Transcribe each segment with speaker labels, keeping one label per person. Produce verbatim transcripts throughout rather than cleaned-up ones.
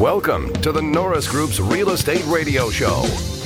Speaker 1: Welcome to the Norris Group's Real Estate Radio Show.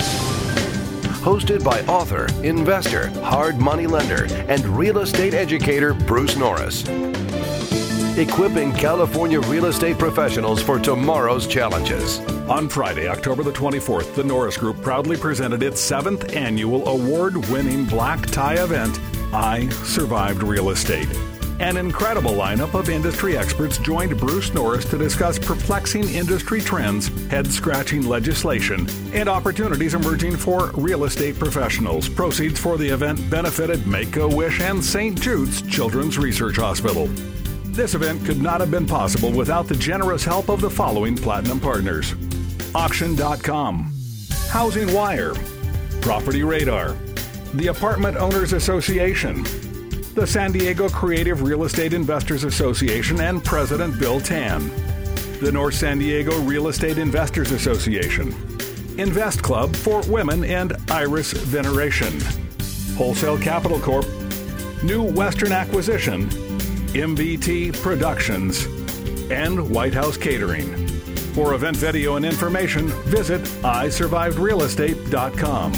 Speaker 1: Hosted by author, investor, hard money lender, and real estate educator Bruce Norris. Equipping California real estate professionals for tomorrow's challenges.
Speaker 2: On Friday, October the twenty-fourth, the Norris Group proudly presented its seventh annual award-winning black tie event, I Survived Real Estate. An incredible lineup of industry experts joined Bruce Norris to discuss perplexing industry trends, head-scratching legislation, and opportunities emerging for real estate professionals. Proceeds for the event benefited Make-A-Wish and Saint Jude's Children's Research Hospital. This event could not have been possible without the generous help of the following platinum partners: Auction dot com, Housing Wire, Property Radar, the Apartment Owners Association, the San Diego Creative Real Estate Investors Association, and President Bill Tan, the North San Diego Real Estate Investors Association, Invest Club for Women, and Iris Veneration, Wholesale Capital Corp, New Western Acquisition, M B T Productions, and White House Catering. For event video and information, visit I survived real estate dot com.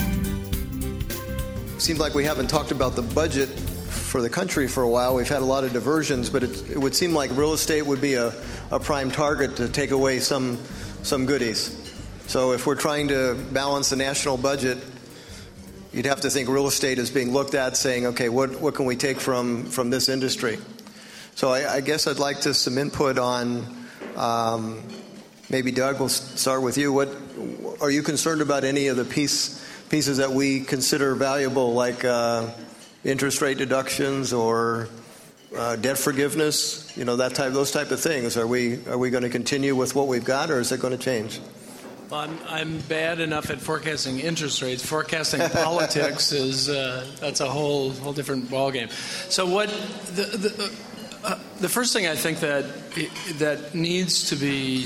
Speaker 3: Seems like we haven't talked about the budget for the country for a while. We've had a lot of diversions, but it, it would seem like real estate would be a, a prime target to take away some some goodies. So if we're trying to balance the national budget, you'd have to think real estate is being looked at, saying, okay, what, what can we take from, from this industry? So I, I guess I'd like to some input on, um, maybe Doug, we'll start with you. What are you concerned about any of the piece, pieces that we consider valuable, like uh, interest rate deductions or uh, debt forgiveness? You know, that type, those type of things. Are we are we going to continue with what we've got, or is it going to change?
Speaker 4: Well, I'm, I'm bad enough at forecasting interest rates. Forecasting politics is uh, that's a whole whole different ballgame. So what the the, uh, the first thing I think that that needs to be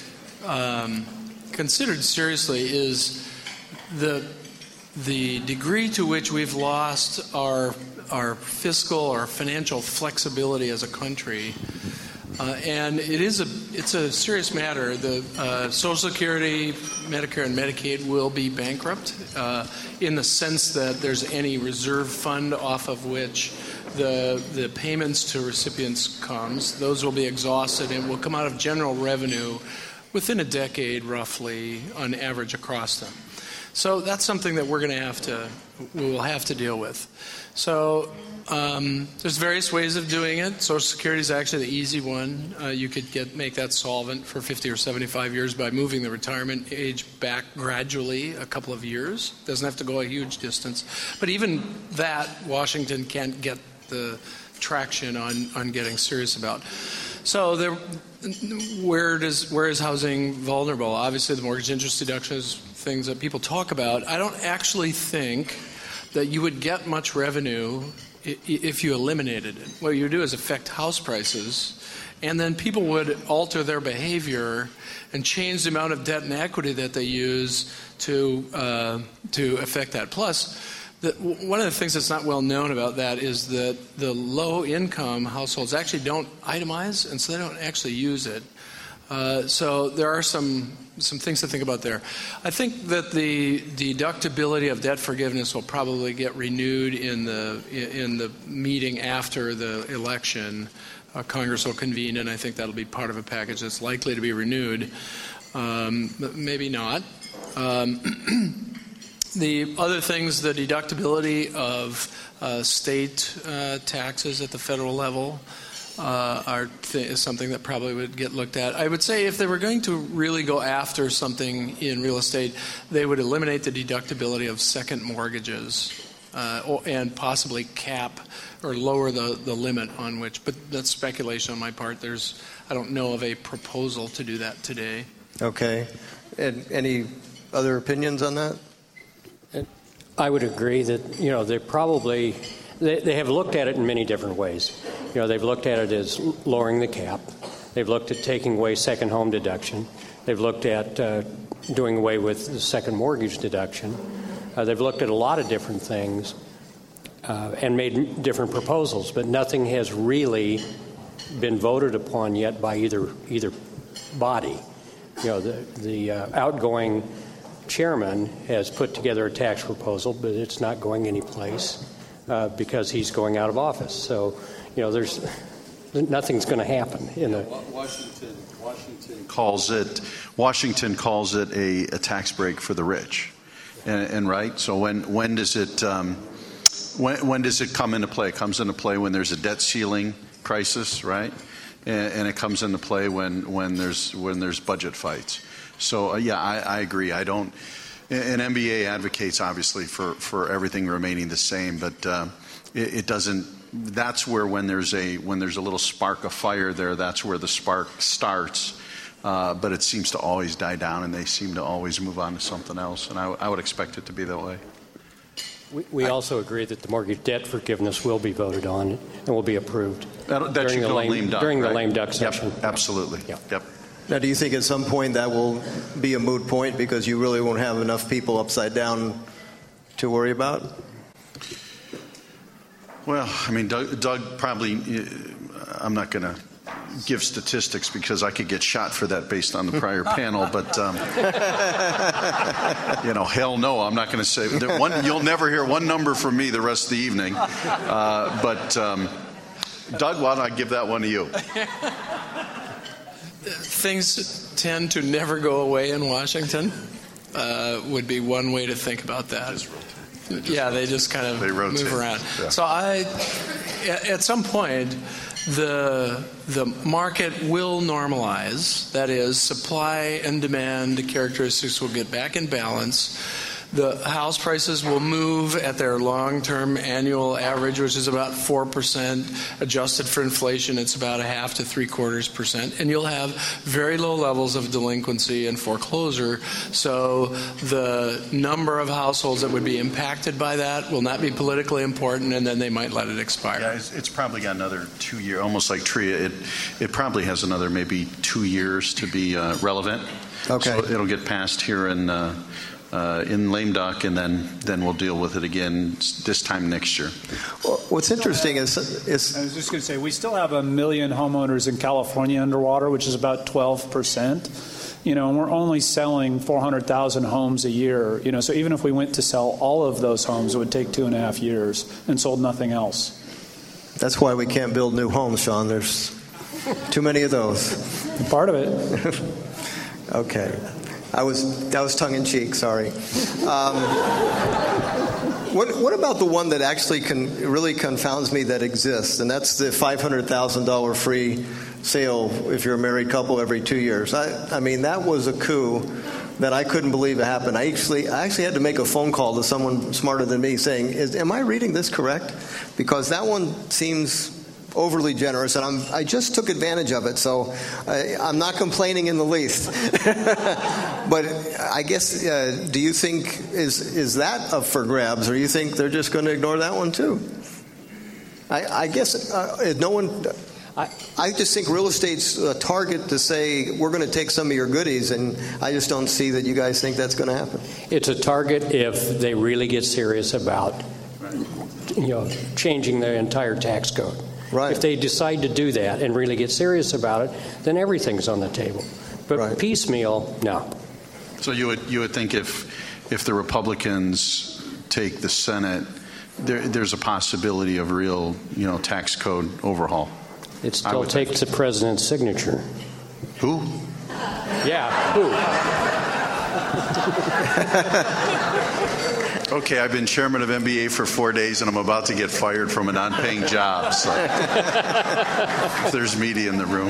Speaker 4: um, considered seriously is the the degree to which we've lost our our fiscal or financial flexibility as a country. Uh, and it is a it's a serious matter. The uh, Social Security, Medicare, and Medicaid will be bankrupt uh, in the sense that there's any reserve fund off of which the the payments to recipients comes. Those will be exhausted and will come out of general revenue within a decade, roughly, on average across them. So that's something that we're going to have to we will have to deal with. So. Um, there's various ways of doing it. Social Security is actually the easy one. Uh, you could get make that solvent for fifty or seventy-five years by moving the retirement age back gradually a couple of years. Doesn't have to go a huge distance. But even that, Washington can't get the traction on, on getting serious about. So there, where does where is housing vulnerable? Obviously, the mortgage interest deduction is things that people talk about. I don't actually think that you would get much revenue if you eliminated it. What you do is affect house prices, and then people would alter their behavior and change the amount of debt and equity that they use to uh, to affect that. Plus, the, one of the things that's not well known about that is that the low-income households actually don't itemize, and so they don't actually use it. Uh, so there are some some things to think about there. I think that the deductibility of debt forgiveness will probably get renewed in the in the meeting after the election. Uh, Congress will convene, and I think that'll be part of a package that's likely to be renewed. Um, but maybe not. Um, the other things, the deductibility of uh, state uh, taxes at the federal level. Uh, are th- is something that probably would get looked at. I would say if they were going to really go after something in real estate, they would eliminate the deductibility of second mortgages uh, or, and possibly cap or lower the, the limit on which. But that's speculation on my part. There's I don't know of a proposal to do that today. Okay. And any other opinions on that?
Speaker 5: I would agree that, you know, they probably they, they have looked at it in many different ways. You know, they've looked at it as lowering the cap. They've looked at taking away second home deduction. They've looked at uh, doing away with the second mortgage deduction. Uh, they've looked at a lot of different things uh, and made different proposals, but nothing has really been voted upon yet by either either body. You know, the, the uh, outgoing chairman has put together a tax proposal, but it's not going anyplace uh, because he's going out of office. So, you know, there's nothing's going to happen in the
Speaker 6: Washington. Washington calls it Washington calls it a, a tax break for the rich, and, and right. So when when does it um, when when does it come into play? It comes into play when there's a debt ceiling crisis, right? And, and it comes into play when when there's when there's budget fights. So uh, yeah, I, I agree. I don't. And M B A advocates obviously for for everything remaining the same, but uh, it, it doesn't. That's where when there's a when there's a little spark of fire there, that's where the spark starts. Uh, but it seems to always die down, and they seem to always move on to something else. And I, I would expect it to be that way.
Speaker 5: We, we also agree that the mortgage debt forgiveness will be voted on and will be approved
Speaker 6: That, that
Speaker 5: during, the
Speaker 6: go
Speaker 5: lame,
Speaker 6: lame duck,
Speaker 5: during
Speaker 6: right?
Speaker 5: the lame duck session.
Speaker 6: Yep, absolutely.
Speaker 5: Yep.
Speaker 6: Yep.
Speaker 3: Now, do you think at some point that will be a moot point because you really won't have enough people upside down to worry about?
Speaker 6: Well, I mean, Doug, Doug probably, I'm not going to give statistics because I could get shot for that based on the prior panel, but, um, you know, hell no, I'm not going to say. One, you'll never hear one number from me the rest of the evening. Uh, but, um, Doug, why don't I give that one to you?
Speaker 4: Things tend to never go away in Washington, uh, would be one way to think about that. Yeah, they just kind of move around. Yeah. So I, at some point, the the market will normalize. That is, supply and demand characteristics will get back in balance. The house prices will move at their long-term annual average, which is about four percent. Adjusted for inflation, it's about a half to three-quarters percent. And you'll have very low levels of delinquency and foreclosure. So the number of households that would be impacted by that will not be politically important, and then they might let it expire.
Speaker 6: Yeah, it's, it's probably got another two years, almost like Tria. It, it probably has another maybe two years to be uh, relevant.
Speaker 3: Okay.
Speaker 6: So it'll get passed here in... Uh, Uh, in lame duck, and then, then we'll deal with it again this time next year.
Speaker 3: Well, what's interesting is, is...
Speaker 7: I was just going to say, we still have a million homeowners in California underwater, which is about twelve percent. You know, and we're only selling four hundred thousand homes a year. You know, so even if we went to sell all of those homes, it would take two and a half years and sold nothing else.
Speaker 3: That's why we can't build new homes, Sean. There's too many of those.
Speaker 7: Part of it.
Speaker 3: Okay. I was that was tongue in cheek. Sorry. Um, what what about the one that actually can really confounds me that exists, and that's the five hundred thousand dollar free sale if you're a married couple every two years. I I mean that was a coup that I couldn't believe it happened. I actually I actually had to make a phone call to someone smarter than me, saying, Is, "Am I reading this correct?" Because that one seems overly generous, and I'm, I just took advantage of it, so I, I'm not complaining in the least. But I guess, uh, do you think, is is that up for grabs, or you think they're just going to ignore that one too? I, I guess uh, no one... I, I just think real estate's a target to say, we're going to take some of your goodies, and I just don't see that you guys think that's going to happen.
Speaker 5: It's a target if they really get serious about, you know, changing the entire tax code.
Speaker 3: Right.
Speaker 5: If they decide to do that and really get serious about it, then everything's on the table. But right. Piecemeal, no.
Speaker 6: So you would you would think if if the Republicans take the Senate, there, there's a possibility of real, you know, tax code overhaul.
Speaker 5: It still takes the president's signature.
Speaker 6: Who?
Speaker 5: Yeah, who?
Speaker 6: Okay, I've been chairman of M B A for four days, and I'm about to get fired from a non-paying job. So if there's media in the room.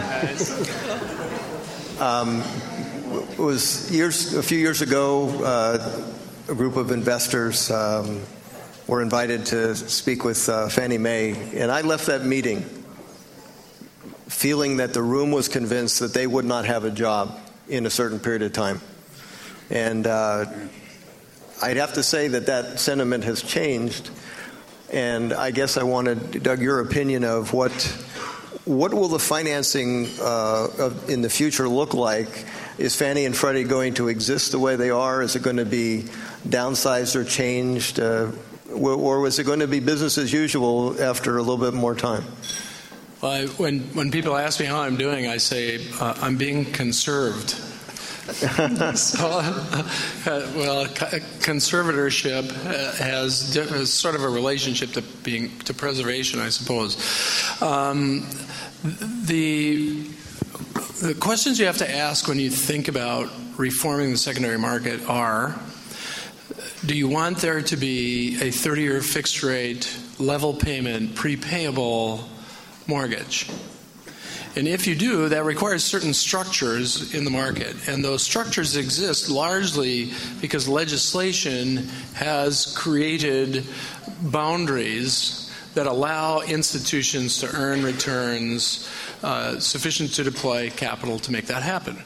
Speaker 3: Um, it was years, a few years ago, uh, a group of investors um, were invited to speak with uh, Fannie Mae, and I left that meeting feeling that the room was convinced that they would not have a job in a certain period of time. And uh, I'd have to say that that sentiment has changed, and I guess I wanted, Doug, your opinion of what what will the financing uh, of, in the future look like? Is Fannie and Freddie going to exist the way they are? Is it going to be downsized or changed? Uh, or was it going to be business as usual after a little bit more time?
Speaker 4: Well, I, when when people ask me how I'm doing, I say uh, I'm being conserved. so, uh, well, conservatorship has, has sort of a relationship to being to preservation, I suppose. Um, the the questions you have to ask when you think about reforming the secondary market are: do you want there to be a thirty-year fixed rate, level payment, prepayable mortgage? And if you do, that requires certain structures in the market. And those structures exist largely because legislation has created boundaries that allow institutions to earn returns uh, sufficient to deploy capital to make that happen.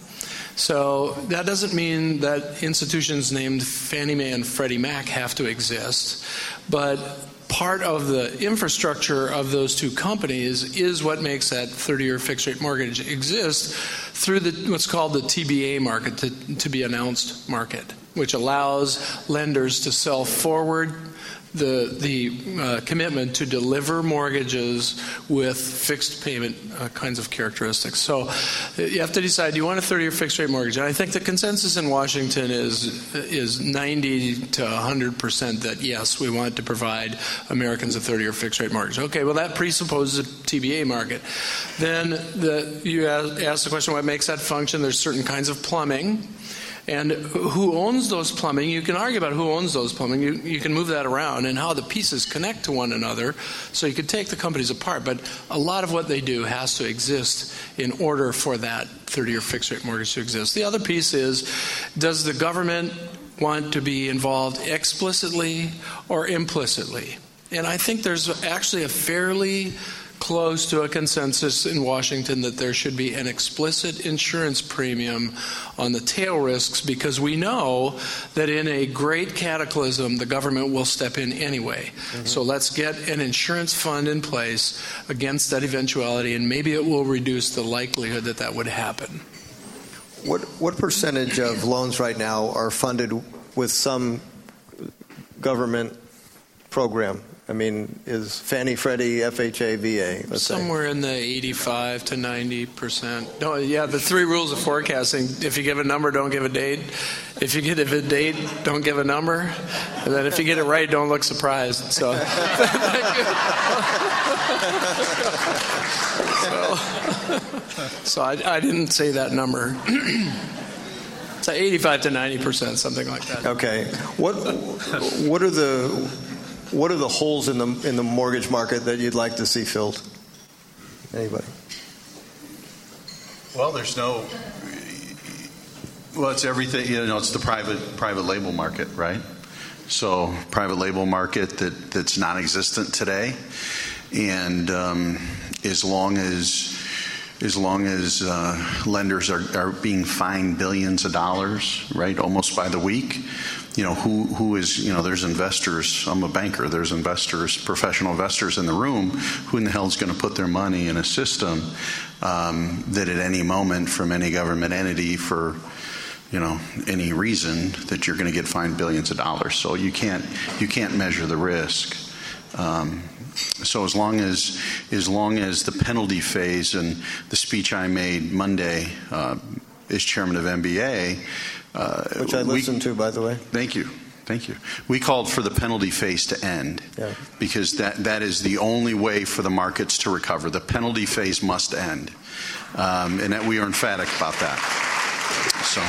Speaker 4: So that doesn't mean that institutions named Fannie Mae and Freddie Mac have to exist, but part of the infrastructure of those two companies is what makes that thirty-year fixed-rate mortgage exist through the, what's called the T B A market, the to be announced market, which allows lenders to sell forward the the uh, commitment to deliver mortgages with fixed payment uh, kinds of characteristics. So you have to decide, do you want a thirty-year fixed rate mortgage? And I think the consensus in Washington is is ninety to one hundred percent that yes, we want to provide Americans a thirty-year fixed rate mortgage. Okay, well that presupposes a T B A market. Then the, you ask the question, what makes that function? There's certain kinds of plumbing. And who owns those plumbing? You can argue about who owns those plumbing. You, you can move that around and how the pieces connect to one another. So you could take the companies apart. But a lot of what they do has to exist in order for that thirty-year fixed-rate mortgage to exist. The other piece is, does the government want to be involved explicitly or implicitly? And I think there's actually a fairly close to a consensus in Washington that there should be an explicit insurance premium on the tail risks, because we know that in a great cataclysm, the government will step in anyway. Mm-hmm. So let's get an insurance fund in place against that eventuality, and maybe it will reduce the likelihood that that would happen.
Speaker 3: What, what percentage of loans right now are funded with some government program? I mean, is Fannie, Freddie, F H A, V A? Let's
Speaker 4: Somewhere
Speaker 3: say.
Speaker 4: in the eighty-five to ninety percent. No, yeah, the three rules of forecasting: if you give a number, don't give a date. If you give a date, don't give a number. And then if you get it right, don't look surprised. So, so, so I, I didn't say that number. It's eighty-five to ninety percent, something like that.
Speaker 3: Okay. What What are the What are the holes in the in the mortgage market that you'd like to see filled? Anybody?
Speaker 6: Well, there's no. Well, it's everything. You know, it's the private private label market, right? So, private label market that, that's non-existent today, and um, as long as as long as uh, lenders are, are being fined billions of dollars, right, almost by the week. You know, who who is, you know, there's investors, I'm a banker, there's investors, professional investors in the room, who in the hell is going to put their money in a system um, that at any moment from any government entity for, you know, any reason that you're going to get fined billions of dollars. So you can't you can't measure the risk. Um, so as long as as long as the penalty phase, and the speech I made Monday uh, as chairman of M B A, Uh,
Speaker 3: Which I listened
Speaker 6: we,
Speaker 3: to, by the way.
Speaker 6: Thank you. Thank you. We called for the penalty phase to end,
Speaker 3: yeah. because
Speaker 6: that, that is the only way for the markets to recover. The penalty phase must end. Um, and that we are emphatic about that. So,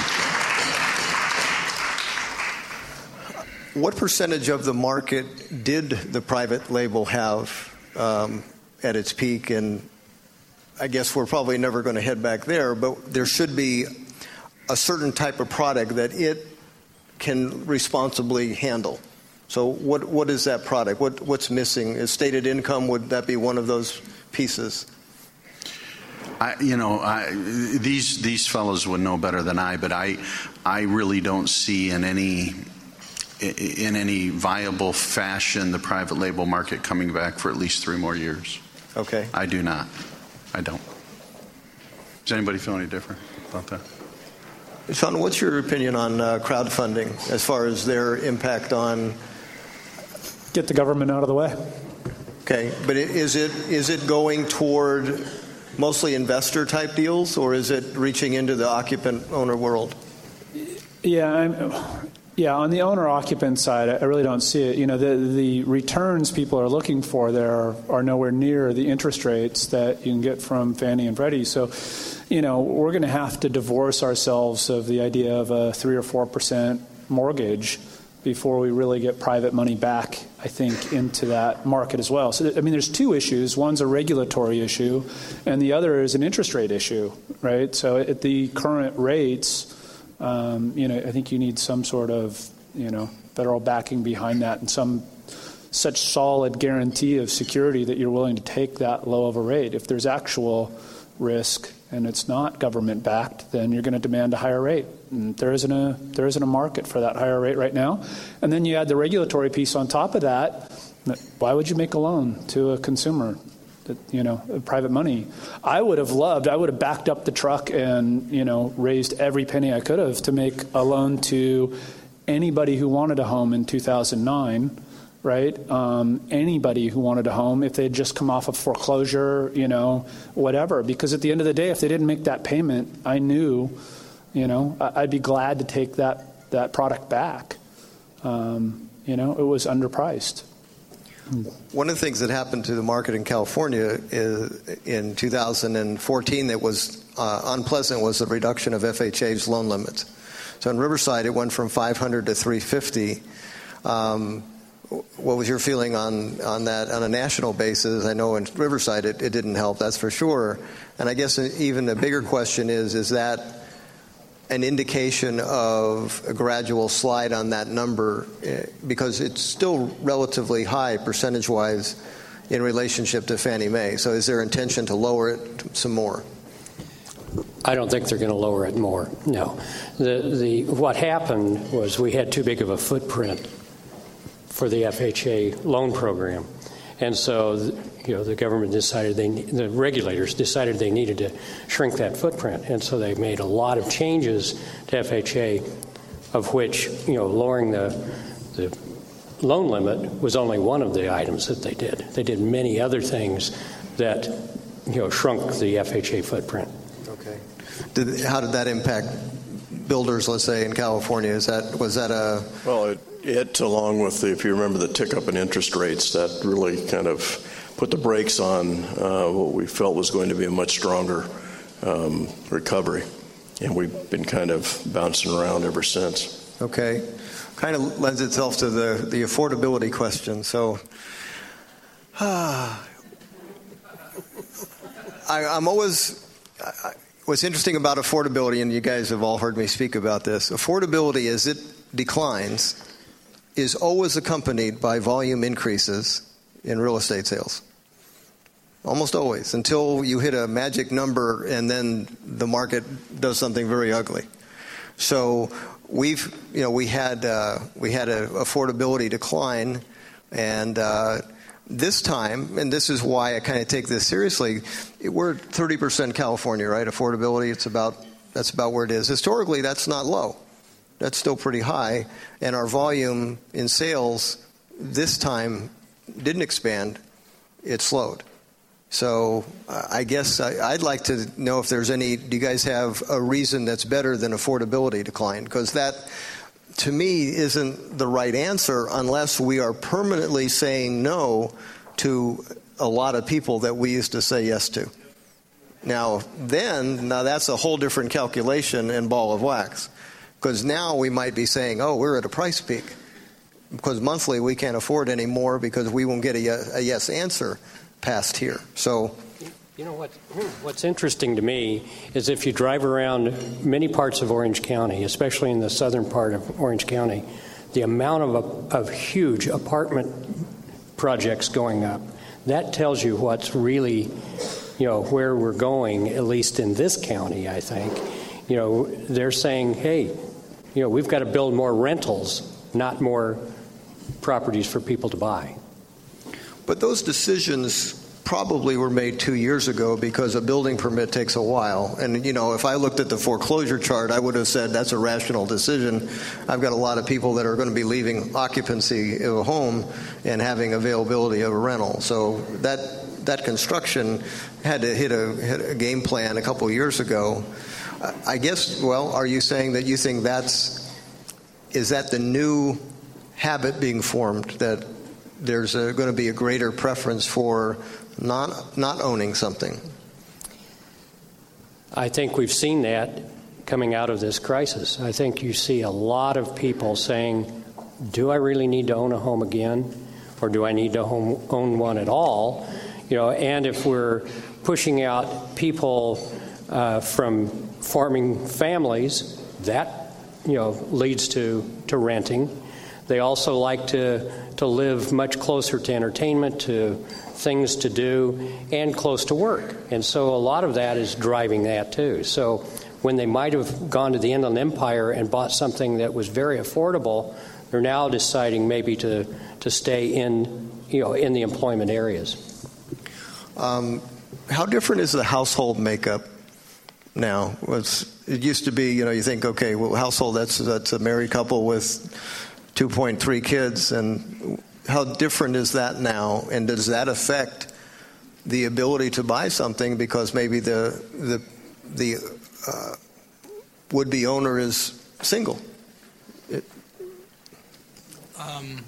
Speaker 3: what percentage of the market did the private label have um, at its peak? And I guess we're probably never going to head back there, but there should be a certain type of product that it can responsibly handle. So what what is that product? What what's missing? Is stated income, would that be one of those pieces?
Speaker 6: I, you know, I, these these fellows would know better than I, but I I really don't see in any in any viable fashion the private label market coming back for at least three more years.
Speaker 3: Okay.
Speaker 6: I do not. I don't. Does anybody feel any different about that?
Speaker 3: Sean, what's your opinion on uh, crowdfunding as far as their impact on?
Speaker 7: Get the government out of the way.
Speaker 3: Okay, but is it is it going toward mostly investor type deals, or is it reaching into the occupant owner world?
Speaker 7: Yeah, I'm, yeah. On the owner-occupant side, I really don't see it. You know, the the returns people are looking for there are, are nowhere near the interest rates that you can get from Fannie and Freddie. So, you know, we're going to have to divorce ourselves of the idea of a three or four percent mortgage before we really get private money back, I think, into that market as well. So, I mean, there's two issues. One's a regulatory issue, and the other is an interest rate issue, right? So at the current rates, um, you know, I think you need some sort of, you know, federal backing behind that and some such solid guarantee of security that you're willing to take that low of a rate. If there's actual risk and it's not government backed, then you're going to demand a higher rate. And there isn't a there isn't a market for that higher rate right now. And then you add the regulatory piece on top of that. Why would you make a loan to a consumer? That, you know, private money. I would have loved. I would have backed up the truck and, you know, raised every penny I could have to make a loan to anybody who wanted a home in two thousand nine. Right? Um, anybody who wanted a home, if they'd just come off of foreclosure, you know, whatever. Because at the end of the day, if they didn't make that payment, I knew, you know, I'd be glad to take that, that product back. Um, you know, it was underpriced.
Speaker 3: One of the things that happened to the market in California is, in two thousand fourteen that was uh, unpleasant was the reduction of F H A's loan limits. So in Riverside, it went from five hundred to three fifty. Um, What was your feeling on, on that on a national basis? I know in Riverside it, it didn't help, that's for sure. And I guess even a bigger question is, is that an indication of a gradual slide on that number? Because it's still relatively high percentage-wise in relationship to Fannie Mae. So is there intention to lower it some more?
Speaker 5: I don't think they're going to lower it more, no. The, the, what happened was we had too big of a footprint for the F H A loan program. And so, you know, the government decided, they, the regulators decided they needed to shrink that footprint. And so they made a lot of changes to F H A, of which, you know, lowering the, the loan limit was only one of the items that they did. They did many other things that, you know, shrunk the F H A footprint.
Speaker 3: Okay. Did, how did that impact builders, let's say, in California? Is that, was that a...
Speaker 8: Well, it, it, along with, the, if you remember the tick up in interest rates, that really kind of put the brakes on uh, what we felt was going to be a much stronger um, recovery. And we've been kind of bouncing around ever since.
Speaker 3: Okay. Kind of lends itself to the, the affordability question. So, ah, I, I'm always... I, What's interesting about affordability, and you guys have all heard me speak about this, affordability as it declines is always accompanied by volume increases in real estate sales. Almost always, until you hit a magic number and then the market does something very ugly. So we've, you know, we had uh, we had an affordability decline, and uh, this time, and this is why I kind of take this seriously, we're thirty percent California, right? Affordability, it's about, that's about where it is. Historically, that's not low. That's still pretty high. And our volume in sales this time didn't expand. It slowed. So uh, I guess I, I'd like to know if there's any, do you guys have a reason that's better than affordability decline? Because that, to me, isn't the right answer unless we are permanently saying no to a lot of people that we used to say yes to. Now, then, now that's a whole different calculation and ball of wax. Because now we might be saying, oh, we're at a price peak. Because monthly we can't afford any more because we won't get a, a yes answer past here. So,
Speaker 5: you know what? What's interesting to me is if you drive around many parts of Orange County, especially in the southern part of Orange County, the amount of, of huge apartment projects going up, that tells you what's really, you know, where we're going, at least in this county, I think. You know, they're saying, hey, you know, we've got to build more rentals, not more properties for people to buy.
Speaker 3: But those decisions probably were made two years ago because a building permit takes a while. And, you know, if I looked at the foreclosure chart, I would have said that's a rational decision. I've got a lot of people that are going to be leaving occupancy of a home and having availability of a rental. So that that construction had to hit a, hit a game plan a couple of years ago. I guess, well, are you saying that you think that's is that the new habit being formed, that there's a, going to be a greater preference for not, not owning something?
Speaker 5: I think we've seen that coming out of this crisis. I think you see a lot of people saying, do I really need to own a home again? Or do I need to home, own one at all? You know, and if we're pushing out people uh, from forming families, that, you know, leads to, to renting. They also like to, to live much closer to entertainment, to things to do, and close to work. And so a lot of that is driving that too. So when they might have gone to the Inland Empire and bought something that was very affordable, they're now deciding maybe to, to stay in, you know, in the employment areas.
Speaker 3: Um, how different is the household makeup now? It's, it used to be, you know, you think, okay, well, household, that's that's a married couple with two point three kids, and how different is that now? And does that affect the ability to buy something because maybe the the the uh, would-be owner is single? It,
Speaker 4: um,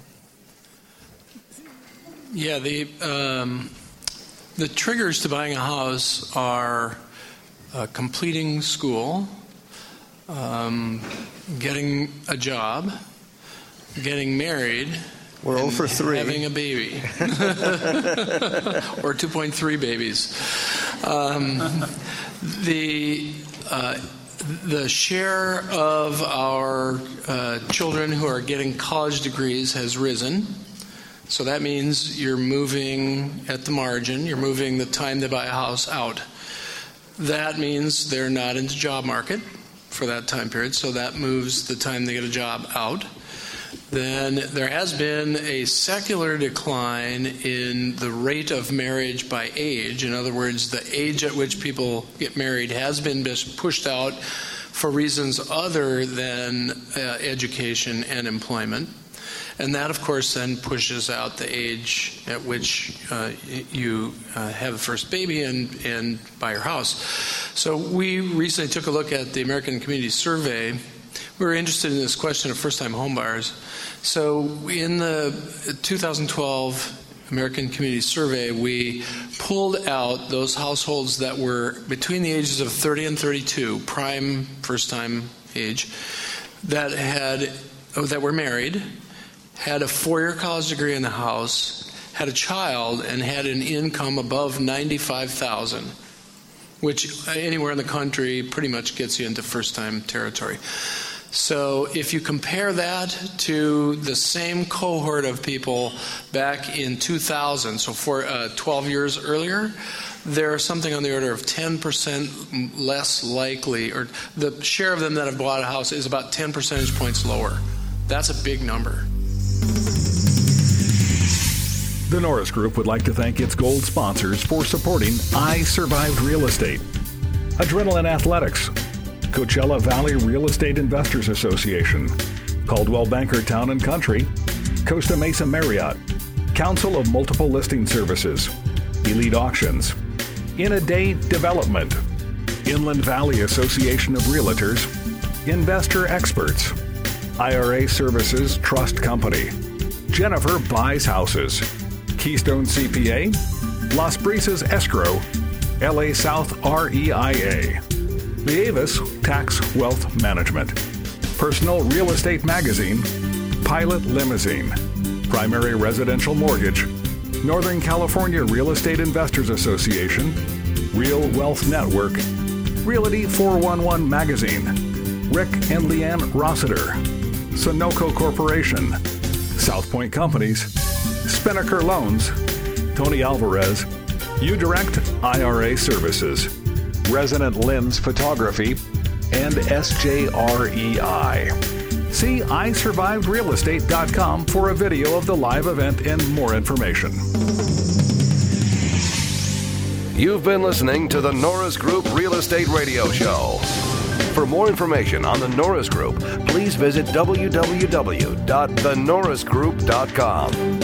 Speaker 4: yeah, the um, the triggers to buying a house are uh, completing school, um, getting a job, getting married.
Speaker 3: We're zero for three.
Speaker 4: Having a baby. Or two point three babies. Um, the uh, the share of our uh, children who are getting college degrees has risen. So that means you're moving at the margin. You're moving the time they buy a house out. That means they're not in the job market for that time period. So that moves the time they get a job out. Then there has been a secular decline in the rate of marriage by age. In other words, the age at which people get married has been pushed out for reasons other than uh, education and employment. And that, of course, then pushes out the age at which uh, you uh, have the first baby and, and buy your house. So we recently took a look at the American Community Survey. We were interested in this question of first-time homebuyers. So in the two thousand twelve American Community Survey, we pulled out those households that were between the ages of thirty and thirty-two, prime first-time age, that had oh, that were married, had a four-year college degree in the house, had a child, and had an income above ninety-five thousand dollars, which anywhere in the country pretty much gets you into first-time territory. So if you compare that to the same cohort of people back in two thousand, so for uh, twelve years earlier, they're something on the order of ten percent less likely, or the share of them that have bought a house is about ten percentage points lower. That's a big number.
Speaker 2: The Norris Group would like to thank its gold sponsors for supporting I Survived Real Estate, Adrenaline Athletics, Coachella Valley Real Estate Investors Association, Caldwell Banker Town and Country, Costa Mesa Marriott, Council of Multiple Listing Services, Elite Auctions, In a Day Development, Inland Valley Association of Realtors, Investor Experts, I R A Services Trust Company, Jennifer Buys Houses, Keystone C P A, Las Brisas Escrow, L A South R E I A, The Avis Tax Wealth Management, Personal Real Estate Magazine, Pilot Limousine, Primary Residential Mortgage, Northern California Real Estate Investors Association, Real Wealth Network, Realty four one one Magazine, Rick and Leanne Rossiter, Sunoco Corporation, South Point Companies, Spinnaker Loans, Tony Alvarez, UDirect I R A Services, Resident Lens Photography, and S J R E I. See I survived real estate dot com for a video of the live event and more information.
Speaker 1: You've been listening to the Norris Group Real Estate Radio Show. For more information on the Norris Group, please visit w w w dot the norris group dot com.